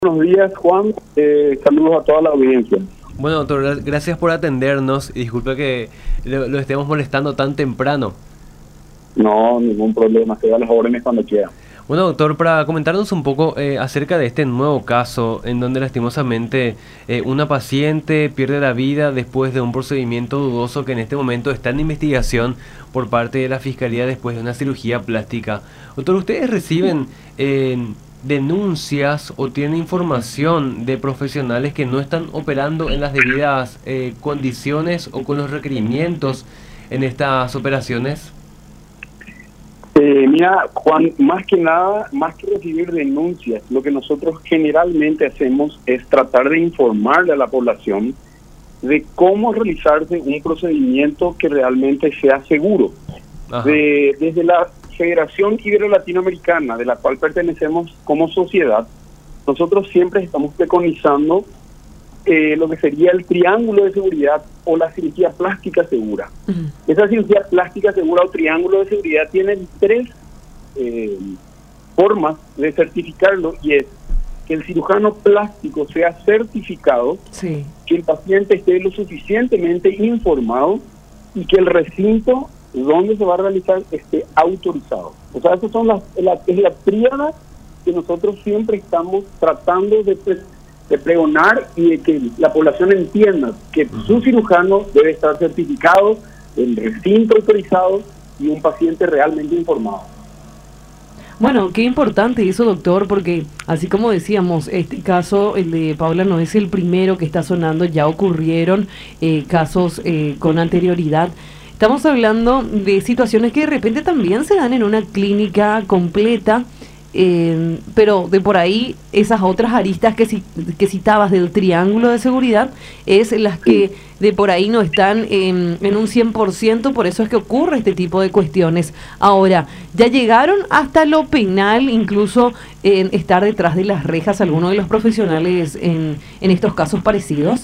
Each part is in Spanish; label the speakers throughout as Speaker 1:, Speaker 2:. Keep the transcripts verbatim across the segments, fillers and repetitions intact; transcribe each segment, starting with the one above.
Speaker 1: Buenos días, Juan. Eh, saludos a toda la audiencia.
Speaker 2: Bueno, doctor, gracias por atendernos y disculpe que lo, lo estemos molestando tan temprano.
Speaker 1: No, ningún problema, se da las órdenes cuando quiera.
Speaker 2: Bueno, doctor, para comentarnos un poco eh, acerca de este nuevo caso en donde lastimosamente eh, una paciente pierde la vida después de un procedimiento dudoso que en este momento está en investigación por parte de la Fiscalía después de una cirugía plástica. Doctor, ¿ustedes reciben eh, denuncias o tienen información de profesionales que no están operando en las debidas eh, condiciones o con los requerimientos en estas operaciones?
Speaker 1: Eh, mira, Juan, más que nada, más que recibir denuncias, lo que nosotros generalmente hacemos es tratar de informarle a la población de cómo realizarse un procedimiento que realmente sea seguro. De, desde la Federación Ibero-Latinoamericana, de la cual pertenecemos como sociedad, nosotros siempre estamos preconizando eh, lo que sería el triángulo de seguridad o la cirugía plástica segura. Uh-huh. Esa cirugía plástica segura o triángulo de seguridad tiene tres eh, formas de certificarlo, y es que el cirujano plástico sea certificado, sí, que el paciente esté lo suficientemente informado y que el recinto donde se va a realizar esté autorizado. O sea, esas son las, la, es la tríada que nosotros siempre estamos tratando de, de pregonar y de que la población entienda que uh-huh. su cirujano debe estar certificado, el recinto autorizado y un paciente realmente informado.
Speaker 3: Bueno, qué importante eso, doctor, porque así como decíamos, este caso, el de Paula, no es el primero que está sonando, ya ocurrieron eh, casos eh, con anterioridad. Estamos hablando de situaciones que de repente también se dan en una clínica completa, eh, pero de por ahí esas otras aristas que, que citabas del triángulo de seguridad es las que de por ahí no están en, en un cien por ciento, por eso es que ocurre este tipo de cuestiones. Ahora, ¿ya llegaron hasta lo penal, incluso en estar detrás de las rejas algunos de los profesionales en, en estos casos parecidos?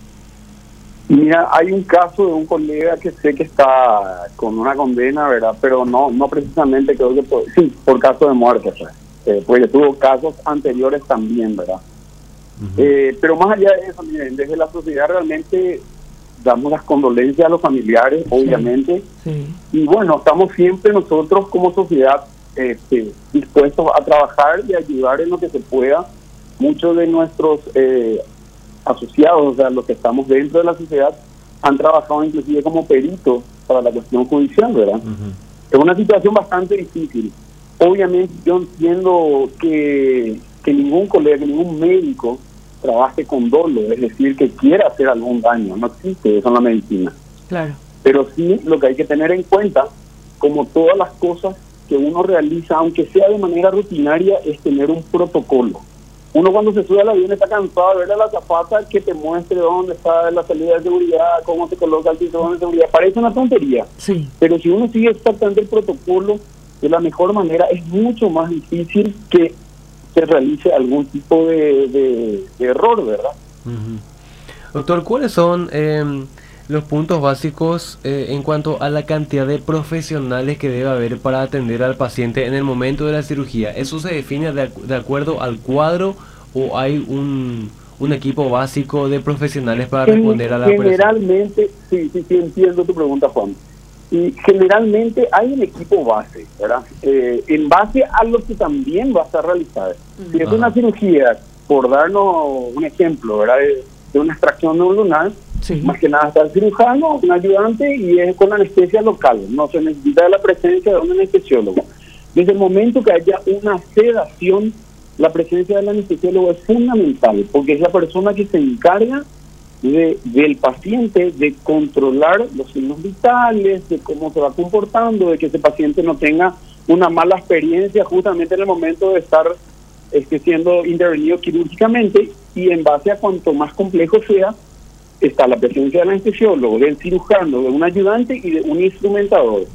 Speaker 1: Mira, hay un caso de un colega que sé que está con una condena, ¿verdad? Pero no no precisamente, creo que por, sí, por caso de muerte, pues, eh, porque tuvo casos anteriores también, ¿verdad? Uh-huh. Eh, pero más allá de eso, miren, desde la sociedad realmente damos las condolencias a los familiares, obviamente, sí, sí. Y bueno, estamos siempre nosotros como sociedad este, dispuestos a trabajar y ayudar en lo que se pueda. Muchos de nuestros eh, asociados, o sea, los que estamos dentro de la sociedad, han trabajado inclusive como peritos para la cuestión judicial, ¿verdad? Uh-huh. Es una situación bastante difícil. Obviamente yo entiendo que, que ningún colega, que ningún médico trabaje con dolo, es decir, que quiera hacer algún daño, no existe eso en la medicina. Claro. Pero sí, lo que hay que tener en cuenta, como todas las cosas que uno realiza, aunque sea de manera rutinaria, es tener un protocolo. Uno cuando se sube al avión está cansado de ver a la azafata que te muestre dónde está la salida de seguridad, cómo se coloca el cinturón de seguridad. Parece una tontería, sí, pero si uno sigue exactamente el protocolo de la mejor manera, es mucho más difícil que se realice algún tipo de, de, de error, ¿verdad?
Speaker 2: Uh-huh. Doctor, ¿cuáles son eh, los puntos básicos eh, en cuanto a la cantidad de profesionales que debe haber para atender al paciente en el momento de la cirugía? ¿Eso se define de, de acuerdo al cuadro o hay un, un equipo básico de profesionales para responder a la operación?
Speaker 1: Generalmente, sí, sí, sí, entiendo tu pregunta, Juan. Y generalmente hay un equipo base, ¿verdad? Eh, en base a lo que también va a estar realizado. Si es una cirugía, por darnos un ejemplo, ¿verdad? De, de una extracción neuronal, sí, más que nada está el cirujano, un ayudante, y es con anestesia local. No se necesita la presencia de un anestesiólogo. Desde el momento que haya una sedación, la presencia del anestesiólogo es fundamental, porque es la persona que se encarga de, del paciente, de controlar los signos vitales, de cómo se va comportando, de que ese paciente no tenga una mala experiencia justamente en el momento de estar este, siendo intervenido quirúrgicamente, y en base a cuanto más complejo sea, está la presencia del anestesiólogo, del cirujano, de un ayudante y de un instrumentador.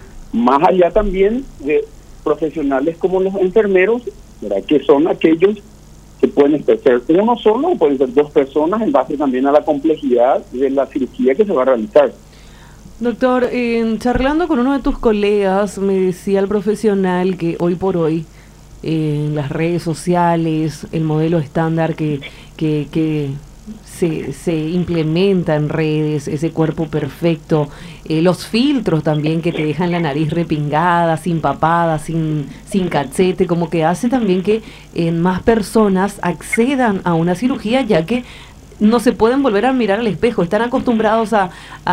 Speaker 1: Más allá también de profesionales como los enfermeros, ¿verdad?, que son aquellos que pueden ser uno solo o pueden ser dos personas en base también a la complejidad de la cirugía que se va a realizar.
Speaker 3: Doctor, eh, charlando con uno de tus colegas, me decía el profesional que hoy por hoy eh, en las redes sociales, el modelo estándar que, que, que se, se implementa en redes, ese cuerpo perfecto, eh, los filtros también que te dejan la nariz repingada, sin papada, sin, sin cachete, como que hace también que eh, más personas accedan a una cirugía, ya que no se pueden volver a mirar al espejo, están acostumbrados a, a,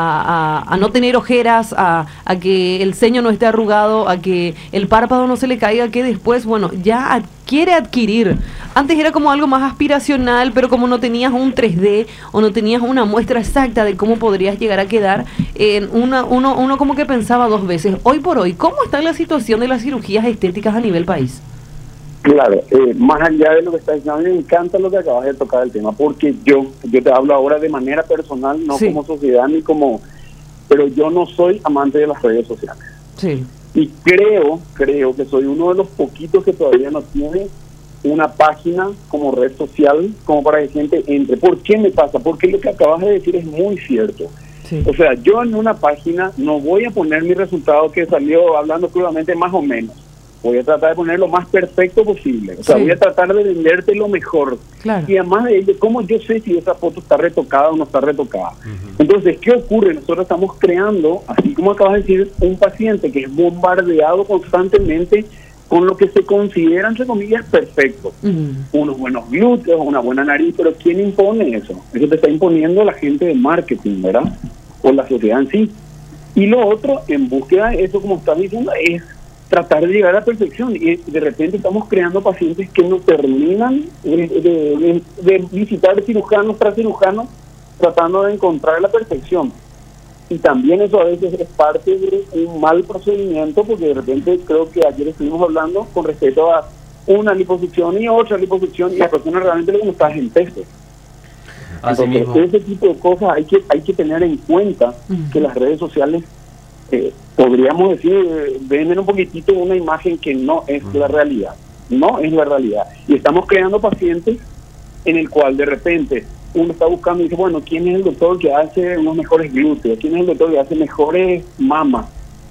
Speaker 3: a, a, a no tener ojeras, a, a que el ceño no esté arrugado, a que el párpado no se le caiga, que después, bueno, ya quiere adquirir. Antes era como algo más aspiracional, pero como no tenías un tres D o no tenías una muestra exacta de cómo podrías llegar a quedar, eh, una, uno, uno como que pensaba dos veces. Hoy por hoy, ¿cómo está la situación de las cirugías estéticas a nivel país?
Speaker 1: Claro, eh, más allá de lo que estás diciendo, a mí me encanta lo que acabas de tocar el tema, porque yo yo te hablo ahora de manera personal, no sí. como sociedad ni como... Pero yo no soy amante de las redes sociales.
Speaker 3: Sí.
Speaker 1: Y creo, creo que soy uno de los poquitos que todavía no tiene una página como red social, como para que gente entre. ¿Por qué me pasa? Porque lo que acabas de decir es muy cierto. Sí. O sea, yo en una página no voy a poner mi resultado que salió hablando crudamente más o menos. Voy a tratar de poner lo más perfecto posible. O sea, sí. voy a tratar de venderte lo mejor.
Speaker 3: Claro.
Speaker 1: Y además de ello, ¿cómo yo sé si esa foto está retocada o no está retocada? Uh-huh. Entonces, ¿qué ocurre? Nosotros estamos creando, así como acabas de decir, un paciente que es bombardeado constantemente con lo que se considera, entre comillas, perfecto. Uh-huh. Unos buenos glúteos, una buena nariz, pero ¿quién impone eso? Eso te está imponiendo la gente de marketing, ¿verdad? O la sociedad en sí. Y lo otro, en búsqueda de eso, como estás diciendo, es tratar de llegar a la perfección, y de repente estamos creando pacientes que no terminan de, de, de, de visitar cirujanos tras cirujanos tratando de encontrar la perfección, y también eso a veces es parte de un mal procedimiento, porque de repente creo que ayer estuvimos hablando con respecto a una liposucción y otra liposucción, y la persona realmente lo que no está en peso. Entonces, ese tipo de cosas hay que hay que tener en cuenta, uh-huh. que las redes sociales Eh, podríamos decir, eh, venden un poquitito una imagen que no es la realidad, no es la realidad, y estamos creando pacientes en el cual de repente uno está buscando y dice, bueno, ¿quién es el doctor que hace unos mejores glúteos? ¿Quién es el doctor que hace mejores mamas?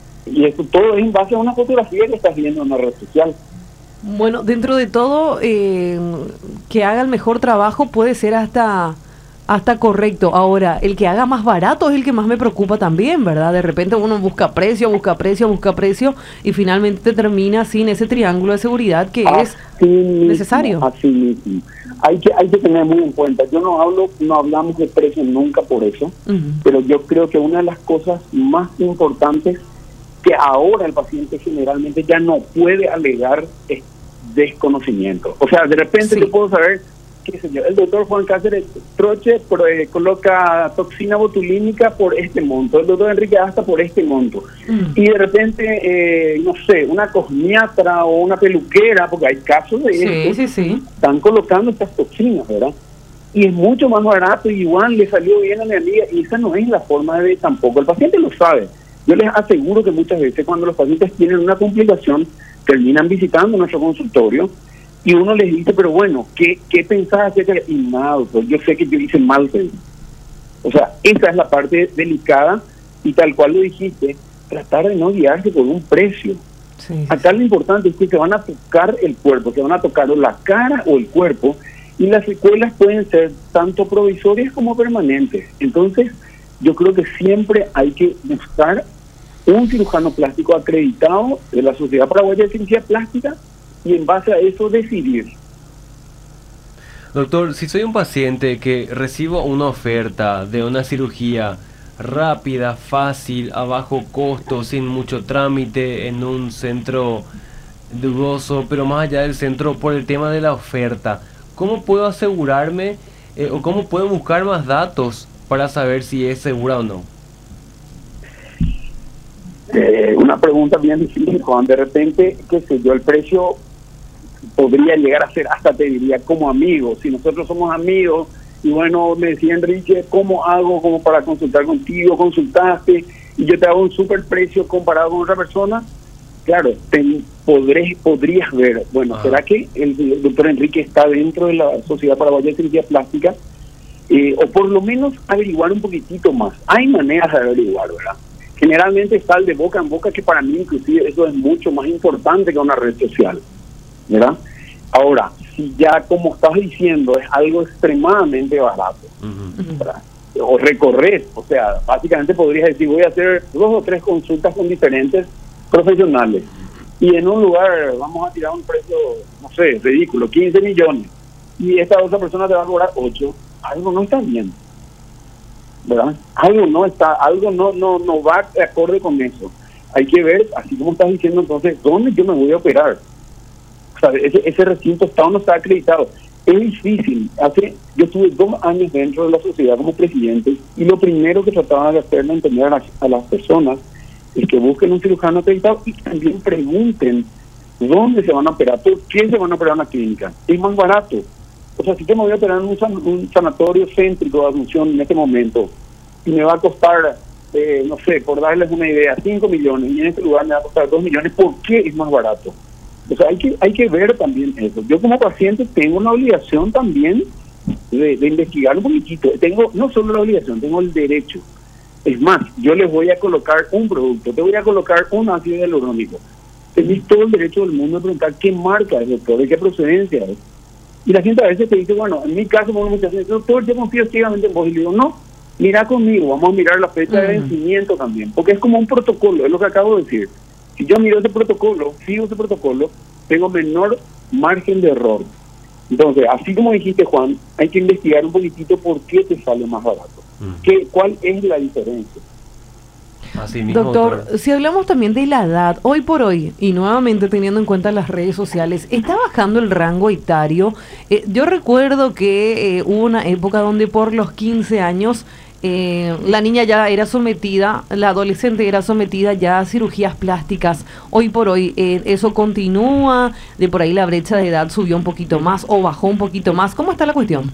Speaker 1: Y esto todo es en base a una fotografía que estás viendo en una red social.
Speaker 3: Bueno, dentro de todo, eh, que haga el mejor trabajo puede ser hasta... Hasta correcto. Ahora, el que haga más barato es el que más me preocupa también, ¿verdad? De repente uno busca precio, busca precio, busca precio y finalmente te termina sin ese triángulo de seguridad que así es mismo, necesario.
Speaker 1: Así mismo. Hay que hay que tener muy en cuenta. Yo no hablo, no hablamos de precio nunca por eso, uh-huh. pero yo creo que una de las cosas más importantes que ahora el paciente generalmente ya no puede alegar es desconocimiento. O sea, de repente sí. yo puedo saber, qué sé yo, el doctor Juan Cáceres Troche pro, eh, coloca toxina botulínica por este monto, el doctor Enrique hasta por este monto, mm. y de repente, eh, no sé, una cosmiatra o una peluquera, porque hay casos de
Speaker 3: sí,
Speaker 1: esto,
Speaker 3: sí, sí.
Speaker 1: están colocando estas toxinas, ¿verdad? Y es mucho más barato, y igual le salió bien a mi amiga, y esa no es la forma de tampoco, el paciente lo sabe. Yo les aseguro que muchas veces cuando los pacientes tienen una complicación, terminan visitando nuestro consultorio, y uno les dice, pero bueno, ¿qué, qué pensás acerca de...? Y nada, pues yo sé que yo hice mal. O sea, esa es la parte delicada, y tal cual lo dijiste, tratar de no guiarse por un precio. Sí, sí, Acá sí. lo importante es que se van a tocar el cuerpo, se van a tocar o la cara o el cuerpo, y las secuelas pueden ser tanto provisorias como permanentes. Entonces, yo creo que siempre hay que buscar un cirujano plástico acreditado de la Sociedad Paraguaya de Cirugía Plástica, y en base a eso decidir.
Speaker 2: Doctor, si soy un paciente que recibo una oferta de una cirugía rápida, fácil, a bajo costo, sin mucho trámite, en un centro dudoso, pero más allá del centro, por el tema de la oferta, ¿cómo puedo asegurarme eh, o cómo puedo buscar más datos para saber si es segura o no?
Speaker 1: Eh, una pregunta bien difícil, Juan. De repente, qué sé yo, el precio podría llegar a ser, hasta te diría, como amigos. Si nosotros somos amigos, y bueno, me decía Enrique, ¿cómo hago como para consultar contigo? Consultaste, y yo te hago un super precio comparado con otra persona. Claro, te, podré, podrías ver, bueno, Ajá. ¿será que el, el doctor Enrique está dentro de la Sociedad Paraguaya de Cirugía Plástica? Eh, o por lo menos averiguar un poquitito más. Hay maneras de averiguar, ¿verdad? Generalmente está el de boca en boca, que para mí inclusive eso es mucho más importante que una red social. ¿verdad? Ahora, si ya, como estás diciendo, es algo extremadamente barato, ¿verdad? O recorrer, o sea, básicamente podrías decir, voy a hacer dos o tres consultas con diferentes profesionales, y en un lugar vamos a tirar un precio, no sé, ridículo, quince millones, y esta otra persona te va a cobrar ocho, algo no está bien, ¿verdad? Algo no está, algo no, no, no va de acorde con eso. Hay que ver, así como estás diciendo, entonces, ¿dónde yo me voy a operar? O sea, ese, ese recinto está o no está acreditado. Es difícil. Hace, yo estuve dos años dentro de la sociedad como presidente, y lo primero que trataba de hacer era entender a las, a las personas es que busquen un cirujano acreditado y también pregunten dónde se van a operar, por qué se van a operar en una clínica. Es más barato. O sea, si yo me voy a operar en un, san, un sanatorio céntrico de Asunción en este momento y me va a costar, eh, no sé, por darles una idea, cinco millones, y en este lugar me va a costar dos millones, ¿por qué es más barato? O sea, hay que hay que ver también eso. Yo como paciente tengo una obligación también de, de investigar un poquitito. Tengo no solo la obligación, tengo el derecho. Es más, yo les voy a colocar un producto, te voy a colocar un ácido hialurónico. Tenés todo el derecho del mundo de preguntar qué marca es, doctor, de qué procedencia es. Y la gente a veces te dice, bueno, en mi caso, como muchas veces, doctor, yo confío ciegamente en vos. Y le digo, no, mira conmigo, vamos a mirar la fecha de vencimiento también, porque es como un protocolo, es lo que acabo de decir. Si yo miro ese protocolo, sigo ese protocolo, tengo menor margen de error. Entonces, así como dijiste, Juan, hay que investigar un poquitito por qué te sale más barato. Mm. ¿Qué, ¿Cuál es la diferencia?
Speaker 3: Así mismo, doctor, doctor, si hablamos también de la edad, hoy por hoy, y nuevamente teniendo en cuenta las redes sociales, está bajando el rango etario. Eh, yo recuerdo que eh, hubo una época donde por los quince años eh, la niña ya era sometida, la adolescente era sometida ya a cirugías plásticas. Hoy por hoy eh, eso continúa, de por ahí la brecha de edad subió un poquito más o bajó un poquito más. ¿Cómo está la cuestión?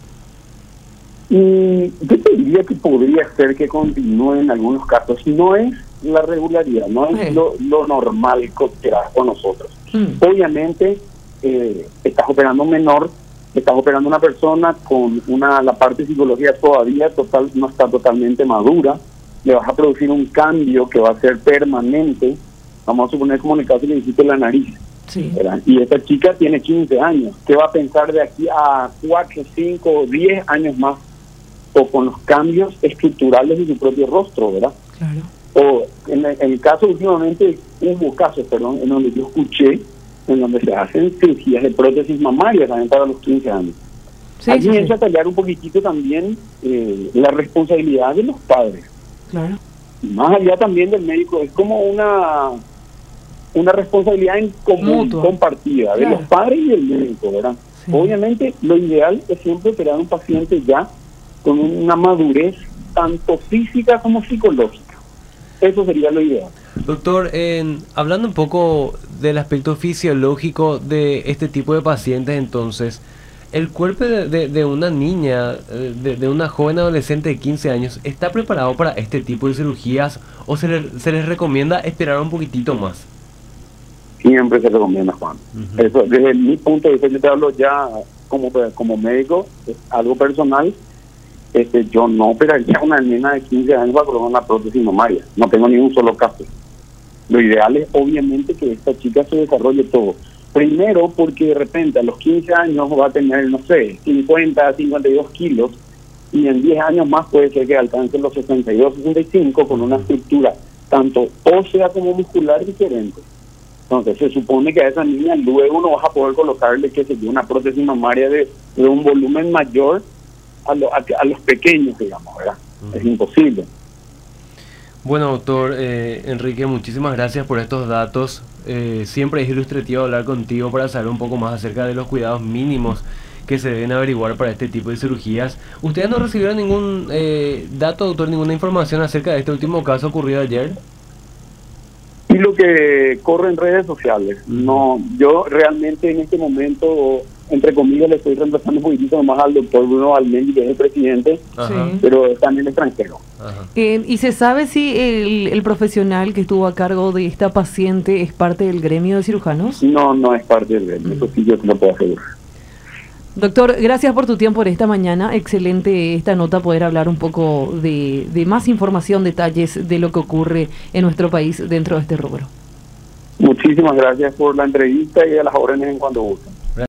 Speaker 1: Y yo te diría que podría ser que continúe en algunos casos. No es la regularidad, no es sí. lo, lo normal que hagas con nosotros. Mm. Obviamente, eh, estás operando un menor, estás operando una persona con una la parte de psicología todavía total no está totalmente madura, le vas a producir un cambio que va a ser permanente. Vamos a suponer como en el caso que dijiste la nariz. Sí. Y esta chica tiene quince años. ¿Qué va a pensar de aquí a cuatro, cinco, diez años más? O con los cambios estructurales de su propio rostro, ¿verdad? Claro. O en el, en el caso últimamente, hubo casos, perdón, en donde yo escuché, en donde se hacen cirugías de prótesis mamarias también para los quince años. Sí, Allí sí, entra sí. a tallar un poquitito también eh, la responsabilidad de los padres. Claro. Y más allá también del médico, es como una una responsabilidad en común, Mutuo. compartida, claro. de los padres y del médico, ¿verdad? Sí. Obviamente, lo ideal es siempre operar a un paciente ya con una madurez tanto física como psicológica. Eso sería lo ideal.
Speaker 2: Doctor, eh, hablando un poco del aspecto fisiológico de este tipo de pacientes, entonces, ¿el cuerpo de, de, de una niña, de, de una joven adolescente de quince años, está preparado para este tipo de cirugías o se, le, se les recomienda esperar un poquitito más?
Speaker 1: Siempre se recomienda, Juan. Uh-huh. Eso, desde mi punto de vista, yo te hablo ya como, como médico, es algo personal. Este, yo no operaría a una nena de quince años para colocar una prótesis mamaria. No tengo ni un solo caso. Lo ideal es obviamente que esta chica se desarrolle todo. Primero porque de repente a los quince años va a tener, no sé, cincuenta, cincuenta y dos kilos, y en diez años más puede ser que alcance los sesenta y dos, sesenta y cinco con una estructura tanto ósea como muscular diferente. Entonces se supone que a esa niña luego no vas a poder colocarle, que se dio una prótesis mamaria de, de un volumen mayor A, lo, a, a los pequeños, digamos, ¿verdad? Uh-huh. Es imposible.
Speaker 2: Bueno, doctor eh, Enrique, muchísimas gracias por estos datos. Eh, siempre es ilustrativo hablar contigo para saber un poco más acerca de los cuidados mínimos que se deben averiguar para este tipo de cirugías. ¿Ustedes no recibieron ningún eh, dato, doctor, ninguna información acerca de este último caso ocurrido ayer?
Speaker 1: Y lo que corre en redes sociales. Uh-huh. No, yo realmente en este momento, entre comillas, le estoy reemplazando un poquitito más al doctor Bruno Valmendi, que es el presidente, Ajá. pero está en el extranjero.
Speaker 3: Eh, ¿Y se sabe si el, el profesional que estuvo a cargo de esta paciente es parte del gremio de cirujanos?
Speaker 1: No, no es parte del gremio, eso sí yo te lo puedo asegurar.
Speaker 3: Doctor, gracias por tu tiempo en esta mañana. Excelente esta nota, poder hablar un poco de, de más información, detalles de lo que ocurre en nuestro país dentro de este rubro.
Speaker 1: Muchísimas gracias por la entrevista y a las órdenes en cuanto gusten.